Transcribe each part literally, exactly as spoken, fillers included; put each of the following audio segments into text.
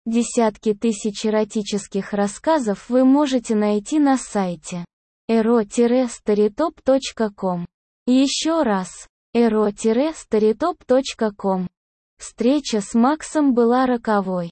Десятки тысяч эротических рассказов вы можете найти на сайте эро старитоп точка ком. Еще раз, эро старитоп точка ком. Встреча с Максом была роковой.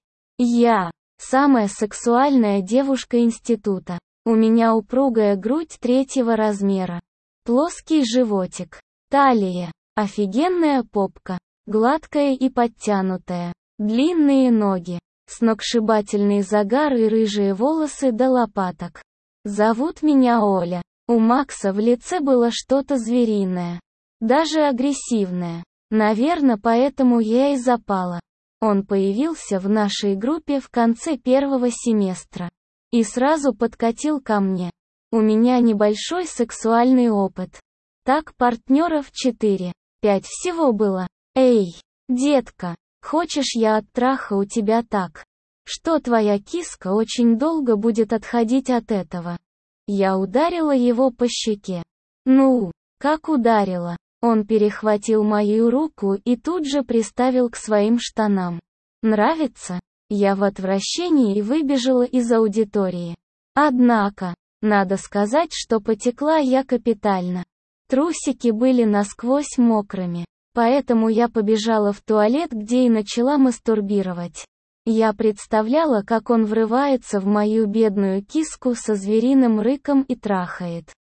Я – самая сексуальная девушка института. У меня упругая грудь третьего размера. Плоский животик. Талия. Офигенная попка. Гладкая и подтянутая. Длинные ноги. Сногсшибательный загар и рыжие волосы до лопаток. Зовут меня Оля. У Макса в лице было что-то звериное. Даже агрессивное. Наверное, поэтому я и запала. Он появился в нашей группе в конце первого семестра. И сразу подкатил ко мне. У меня небольшой сексуальный опыт. Так партнеров четыре, пять всего было. Эй, детка, хочешь я оттрахаю тебя так, что твоя киска очень долго будет отходить от этого? Я ударила его по щеке. Ну, как ударила? Он перехватил мою руку и тут же приставил к своим штанам. Нравится? Я в отвращении выбежала из аудитории. Однако, надо сказать, что потекла я капитально. Трусики были насквозь мокрыми. Поэтому я побежала в туалет, где и начала мастурбировать. Я представляла, как он врывается в мою бедную киску со звериным рыком и трахает.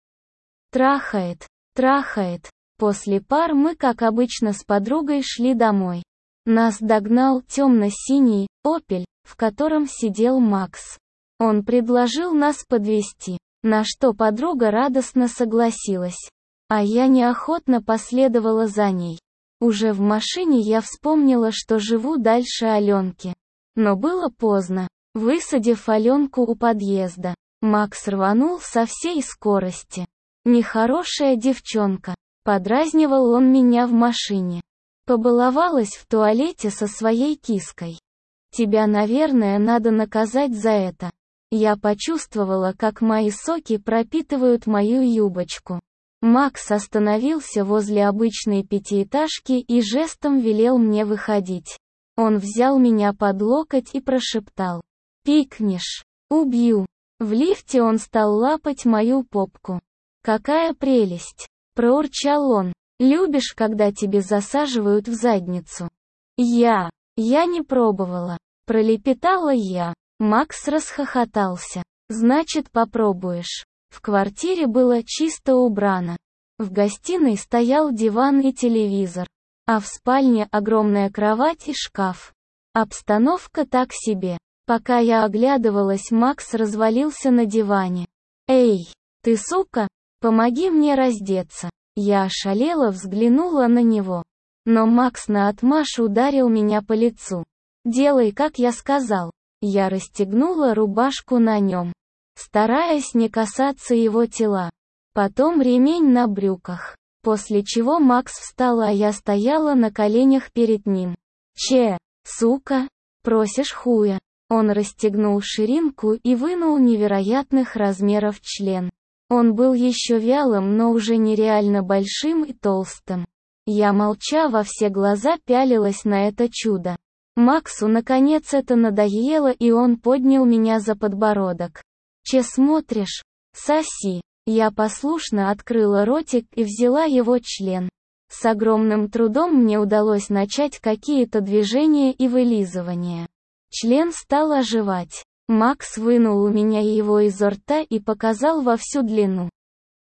Трахает, трахает. После пар мы, как обычно, с подругой шли домой. Нас догнал темно-синий «Опель», в котором сидел Макс. Он предложил нас подвезти, на что подруга радостно согласилась. А я неохотно последовала за ней. Уже в машине я вспомнила, что живу дальше Аленки. Но было поздно. Высадив Аленку у подъезда, Макс рванул со всей скорости. Нехорошая девчонка. Подразнивал он меня в машине. Побаловалась в туалете со своей киской. Тебя, наверное, надо наказать за это. Я почувствовала, как мои соки пропитывают мою юбочку. Макс остановился возле обычной пятиэтажки и жестом велел мне выходить. Он взял меня под локоть и прошептал: «Пикнешь, убью». В лифте он стал лапать мою попку. «Какая прелесть!» — проурчал он. «Любишь, когда тебе засаживают в задницу?» «Я... я не пробовала», — пролепетала я. Макс расхохотался. «Значит, попробуешь». В квартире было чисто убрано. В гостиной стоял диван и телевизор. А в спальне огромная кровать и шкаф. Обстановка так себе. Пока я оглядывалась, Макс развалился на диване. «Эй, ты сука, помоги мне раздеться». Я ошалела, взглянула на него. Но Макс наотмашь ударил меня по лицу. «Делай, как я сказал». Я расстегнула рубашку на нем, стараясь не касаться его тела. Потом ремень на брюках. После чего Макс встал, а я стояла на коленях перед ним. «Че, сука, просишь хуя?» Он расстегнул ширинку и вынул невероятных размеров член. Он был еще вялым, но уже нереально большим и толстым. Я, молча, во все глаза пялилась на это чудо. Максу наконец это надоело, и он поднял меня за подбородок. «Че смотришь? Соси». Я послушно открыла ротик и взяла его член. С огромным трудом мне удалось начать какие-то движения и вылизывания. Член стал оживать. Макс вынул у меня его изо рта и показал во всю длину.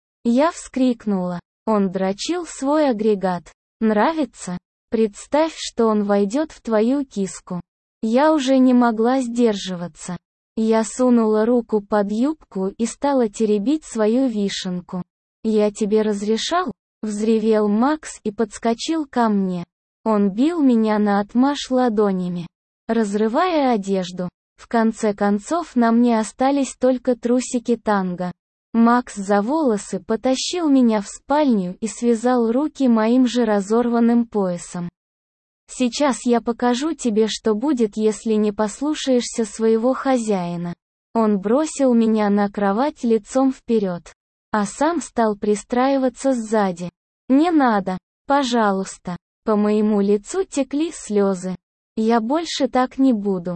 Я вскрикнула. Он дрочил свой агрегат. «Нравится? Представь, что он войдет в твою киску». Я уже не могла сдерживаться. Я сунула руку под юбку и стала теребить свою вишенку. «Я тебе разрешал?» — взревел Макс и подскочил ко мне. Он бил меня наотмашь ладонями, разрывая одежду. В конце концов на мне остались только трусики танго. Макс за волосы потащил меня в спальню и связал руки моим же разорванным поясом. «Сейчас я покажу тебе, что будет, если не послушаешься своего хозяина». Он бросил меня на кровать лицом вперед, а сам стал пристраиваться сзади. «Не надо, пожалуйста». По моему лицу текли слезы. «Я больше так не буду».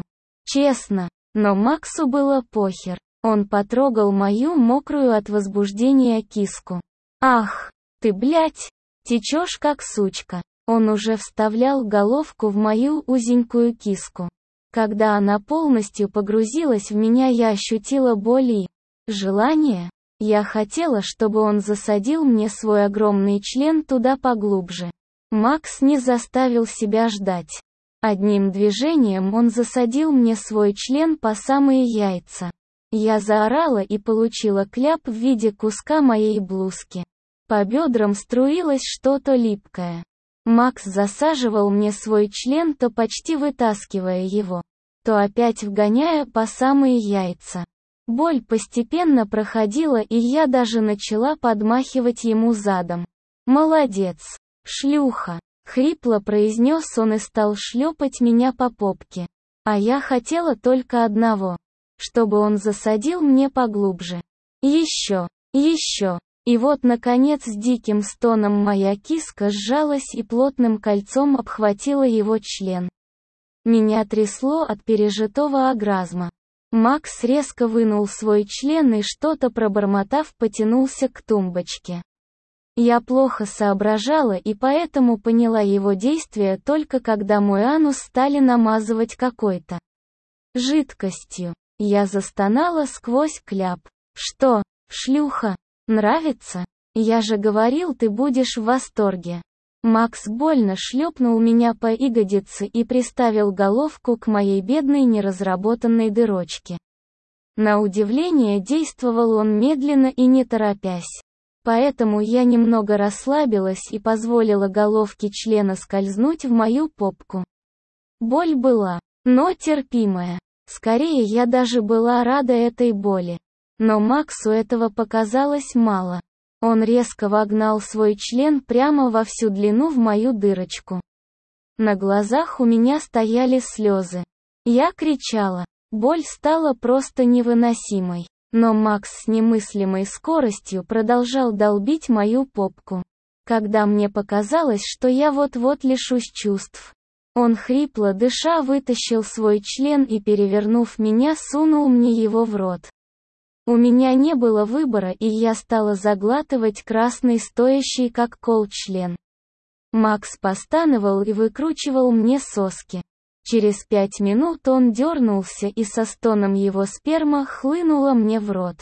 Честно. Но Максу было похер. Он потрогал мою мокрую от возбуждения киску. Ах, ты, блядь, течешь как сучка. Он уже вставлял головку в мою узенькую киску. Когда она полностью погрузилась в меня, я ощутила боль и желание. Я хотела, чтобы он засадил мне свой огромный член туда поглубже. Макс не заставил себя ждать. Одним движением он засадил мне свой член по самые яйца. Я заорала и получила кляп в виде куска моей блузки. По бедрам струилось что-то липкое. Макс засаживал мне свой член, то почти вытаскивая его, то опять вгоняя по самые яйца. Боль постепенно проходила, и я даже начала подмахивать ему задом. «Молодец, шлюха!» — хрипло произнес он и стал шлепать меня по попке. А я хотела только одного. Чтобы он засадил мне поглубже. Еще, еще. И вот, наконец, с диким стоном моя киска сжалась и плотным кольцом обхватила его член. Меня трясло от пережитого оргазма. Макс резко вынул свой член и, что-то пробормотав, потянулся к тумбочке. Я плохо соображала и поэтому поняла его действия только когда мой анус стали намазывать какой-то жидкостью. Я застонала сквозь кляп. «Что, шлюха? Нравится? Я же говорил, ты будешь в восторге». Макс больно шлепнул меня по ягодице и приставил головку к моей бедной неразработанной дырочке. На удивление действовал он медленно и не торопясь. Поэтому я немного расслабилась и позволила головке члена скользнуть в мою попку. Боль была, но терпимая. Скорее, я даже была рада этой боли. Но Максу этого показалось мало. Он резко вогнал свой член прямо во всю длину в мою дырочку. На глазах у меня стояли слезы. Я кричала. Боль стала просто невыносимой. Но Макс с немыслимой скоростью продолжал долбить мою попку. Когда мне показалось, что я вот-вот лишусь чувств, он, хрипло дыша, вытащил свой член и, перевернув меня, сунул мне его в рот. У меня не было выбора, и я стала заглатывать красный, стоящий как кол член. Макс постановал и выкручивал мне соски. Через пять минут он дернулся, и со стоном его сперма хлынула мне в рот.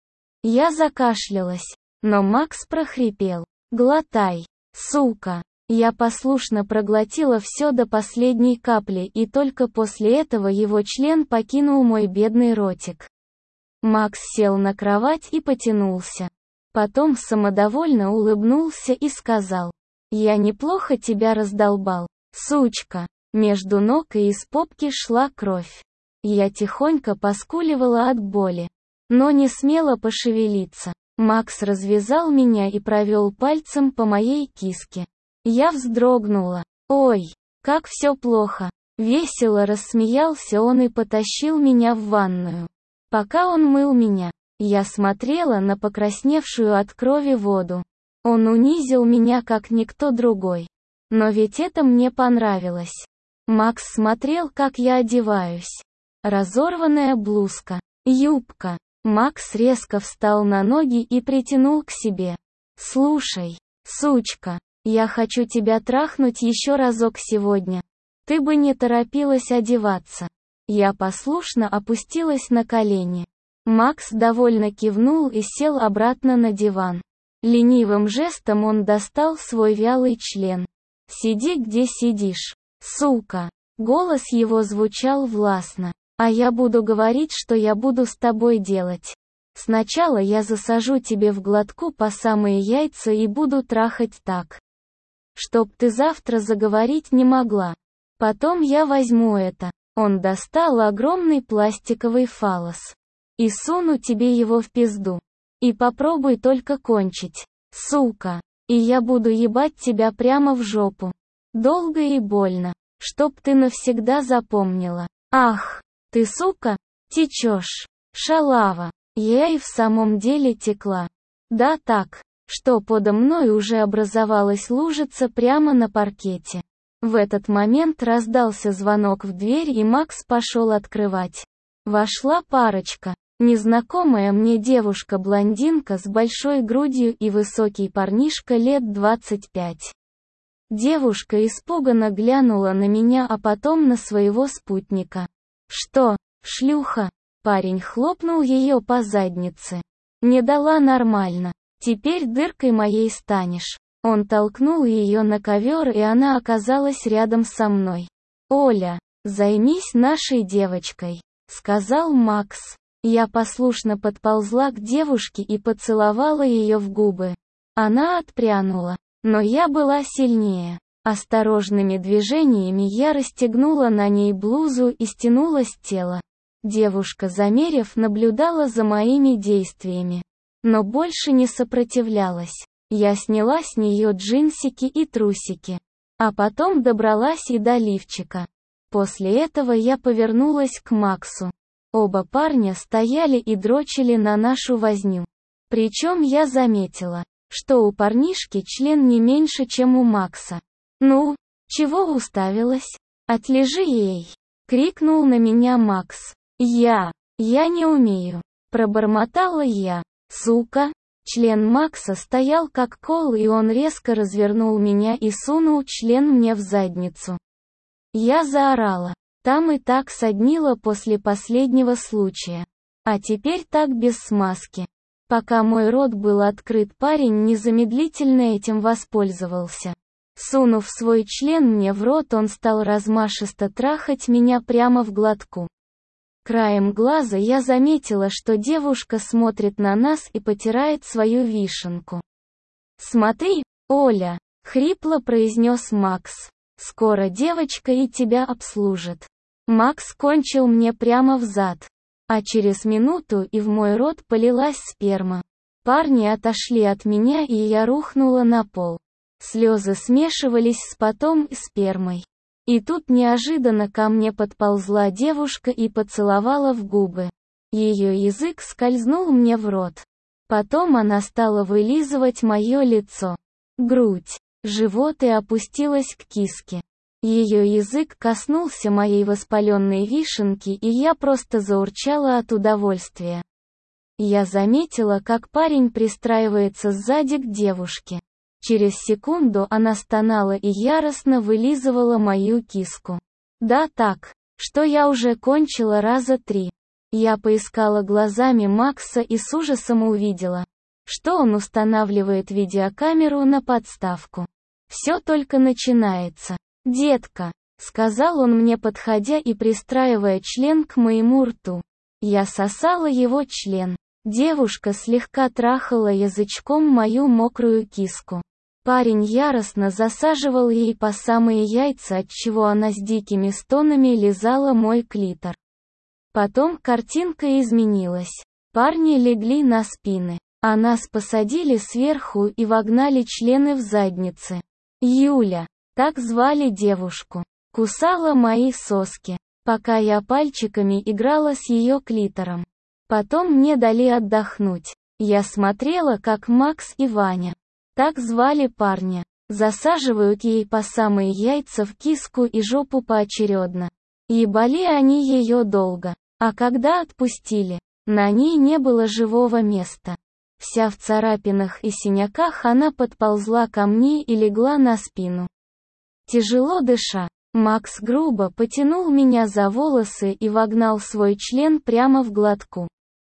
Я закашлялась, но Макс прохрипел: «Глотай, сука!» Я послушно проглотила все до последней капли, и только после этого его член покинул мой бедный ротик. Макс сел на кровать и потянулся. Потом самодовольно улыбнулся и сказал: «Я неплохо тебя раздолбал, сучка». Между ног и из попки шла кровь. Я тихонько поскуливала от боли, но не смела пошевелиться. Макс развязал меня и провел пальцем по моей киске. Я вздрогнула. «Ой, как все плохо!» Весело рассмеялся он и потащил меня в ванную. Пока он мыл меня, я смотрела на покрасневшую от крови воду. Он унизил меня как никто другой. Но ведь это мне понравилось. Макс смотрел, как я одеваюсь. Разорванная блузка, юбка. Макс резко встал на ноги и притянул к себе. «Слушай, сучка, я хочу тебя трахнуть еще разок сегодня. Ты бы не торопилась одеваться». Я послушно опустилась на колени. Макс довольно кивнул и сел обратно на диван. Ленивым жестом он достал свой вялый член. «Сиди, где сидишь, сука». Голос его звучал властно. «А я буду говорить, что я буду с тобой делать. Сначала я засажу тебе в глотку по самые яйца и буду трахать так, чтоб ты завтра заговорить не могла. Потом я возьму это». Он достал огромный пластиковый фаллос. «И суну тебе его в пизду. И попробуй только кончить, сука. И я буду ебать тебя прямо в жопу. Долго и больно. Чтоб ты навсегда запомнила. Ах, ты, сука, течешь. Шалава». Я и в самом деле текла. Да так, что подо мной уже образовалась лужица прямо на паркете. В этот момент раздался звонок в дверь, и Макс пошел открывать. Вошла парочка. Незнакомая мне девушка-блондинка с большой грудью и высокий парнишка лет двадцать пять. Девушка испуганно глянула на меня, а потом на своего спутника. «Что, шлюха?» Парень хлопнул ее по заднице. «Не дала нормально. Теперь дыркой моей станешь». Он толкнул ее на ковер, и она оказалась рядом со мной. «Оля, займись нашей девочкой», — сказал Макс. Я послушно подползла к девушке и поцеловала ее в губы. Она отпрянула, но я была сильнее. Осторожными движениями я расстегнула на ней блузу и стянула с тела. Девушка, замерев, наблюдала за моими действиями, но больше не сопротивлялась. Я сняла с нее джинсики и трусики, а потом добралась и до лифчика. После этого я повернулась к Максу. Оба парня стояли и дрочили на нашу возню. Причем я заметила, что у парнишки член не меньше, чем у Макса. «Ну, чего уставилась? Отлежи ей!» — крикнул на меня Макс. «Я, я не умею!» — пробормотала я. «Сука!» Член Макса стоял как кол, и он резко развернул меня и сунул член мне в задницу. Я заорала. Там и так соднило после последнего случая. А теперь так без смазки. Пока мой рот был открыт, парень незамедлительно этим воспользовался. Сунув свой член мне в рот, он стал размашисто трахать меня прямо в глотку. Краем глаза я заметила, что девушка смотрит на нас и потирает свою вишенку. «Смотри, Оля!» — хрипло произнес Макс. «Скоро девочка и тебя обслужит». Макс кончил мне прямо в зад. А через минуту и в мой рот полилась сперма. Парни отошли от меня, и я рухнула на пол. Слезы смешивались с потом и спермой. И тут неожиданно ко мне подползла девушка и поцеловала в губы. Ее язык скользнул мне в рот. Потом она стала вылизывать мое лицо, грудь, живот и опустилась к киске. Ее язык коснулся моей воспаленной вишенки, и я просто заурчала от удовольствия. Я заметила, как парень пристраивается сзади к девушке. Через секунду она стонала и яростно вылизывала мою киску. Да так, что я уже кончила раза три. Я поискала глазами Макса и с ужасом увидела, что он устанавливает видеокамеру на подставку. Все только начинается. «Детка», — сказал он мне, подходя и пристраивая член к моему рту. Я сосала его член. Девушка слегка трахала язычком мою мокрую киску. Парень яростно засаживал ей по самые яйца, отчего она с дикими стонами лизала мой клитор. Потом картинка изменилась. Парни легли на спины, а нас посадили сверху и вогнали члены в задницы. Юля, так звали девушку, кусала мои соски, пока я пальчиками играла с ее клитором. Потом мне дали отдохнуть. Я смотрела, как Макс и Ваня, так звали парня, засаживают ей по самые яйца в киску и жопу поочередно. Ебали они ее долго, а когда отпустили, на ней не было живого места. Вся в царапинах и синяках она подползла ко мне и легла на спину. Тяжело дыша, Макс грубо потянул меня за волосы и вогнал свой член прямо в глотку.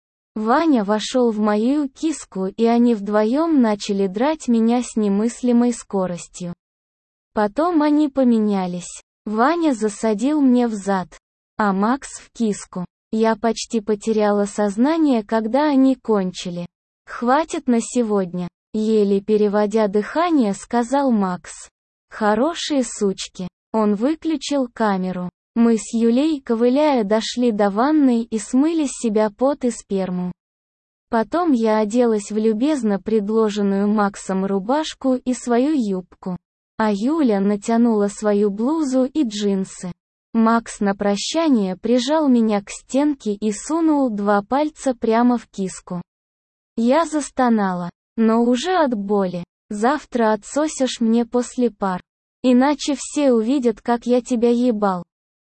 Ваня вошел в мою киску, и они вдвоем начали драть меня с немыслимой скоростью. Потом они поменялись. Ваня засадил мне в зад, а Макс в киску. Я почти потеряла сознание, когда они кончили. «Хватит на сегодня», — еле переводя дыхание, сказал Макс. «Хорошие сучки». Он выключил камеру. Мы с Юлей, ковыляя, дошли до ванной и смыли с себя пот и сперму. Потом я оделась в любезно предложенную Максом рубашку и свою юбку. А Юля натянула свою блузу и джинсы. Макс на прощание прижал меня к стенке и сунул два пальца прямо в киску. Я застонала, но уже от боли. «Завтра отсосешь мне после пар». Иначе все увидят, как я тебя ебал.